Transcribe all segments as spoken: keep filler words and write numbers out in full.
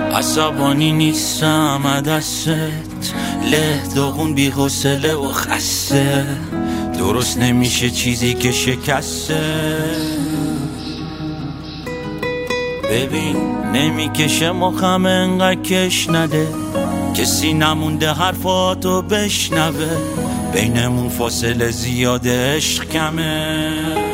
عصبانی نیستم عدست له داغون بی حوصله و خسته درست نمیشه چیزی که شکسته ببین نمیکشه مخم انقدر کش نده کسی نمونده حرفاتو بشنوه بینمون فاصله زیاده عشق کمه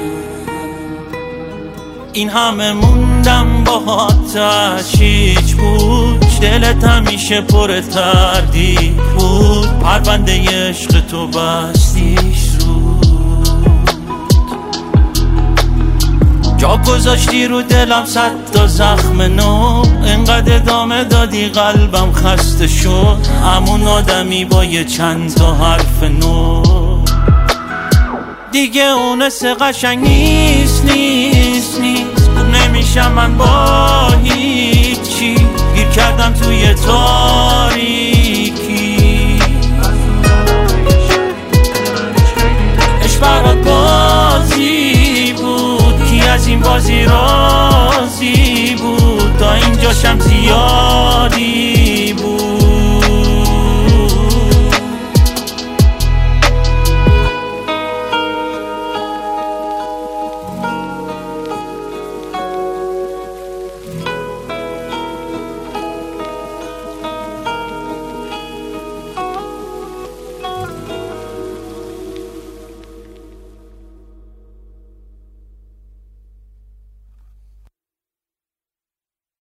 این همه موندم با هیچ بود دلت همیشه پر تردید بود پرونده عشق تو بستیش زود جا گذاشتی رو دلم صد تا زخم نو انقدر ادامه دادی قلبم خسته شد همون آدمی با یه چند تا حرف نو دیگه اونس قشنگ نیست نیست نیست خوب نمیشم من با هیچی گیر کردم توی تاریکی عشق برات بازی بود کی از این بازی راضی بود تا اینجاشم زیاد